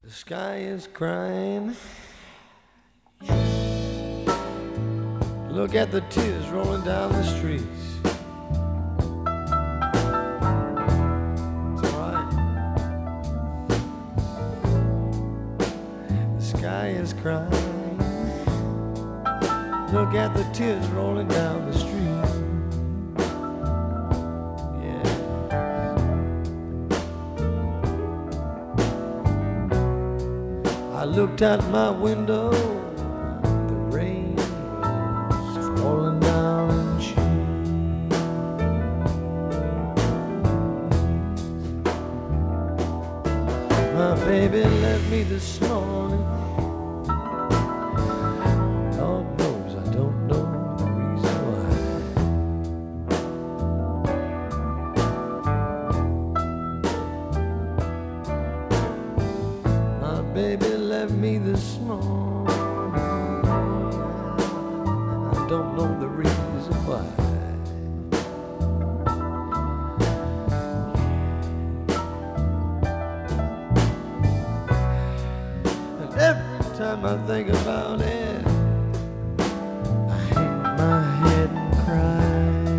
The sky is crying. Look at the tears rolling down the streets. It's all right. The sky is crying. Look at the tears rolling down the street. I looked out my window, the rain was falling down in sheets. My baby left me this morning. Lord knows I don't know the reason why. My baby left me this morning. I don't know the reason why. And every time I think about it, I hang my head and cry.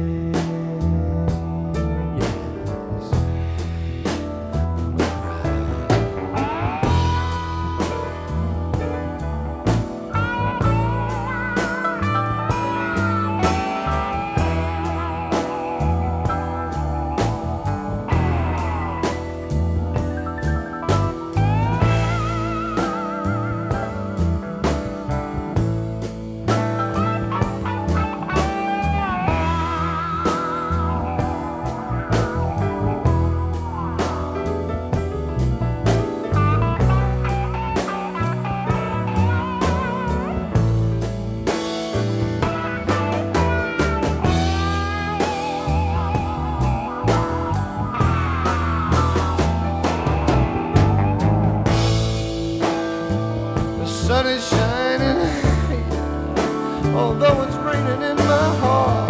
The sun is shining, although it's raining in my heart.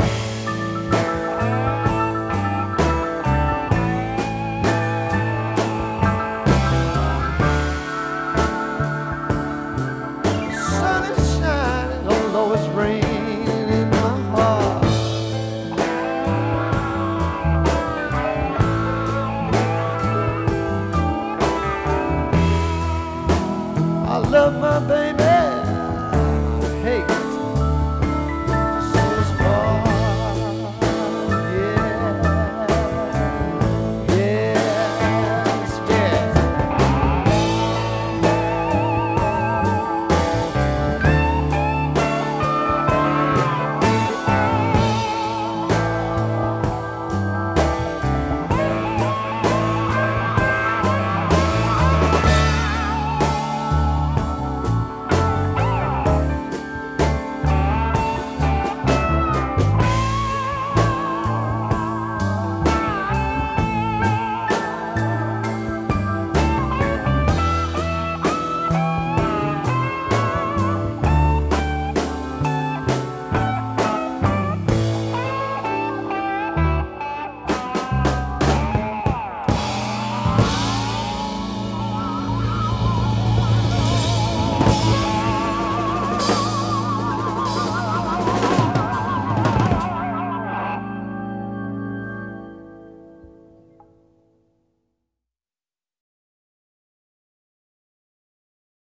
The sun is shining, although it's raining in my heart. I love my baby.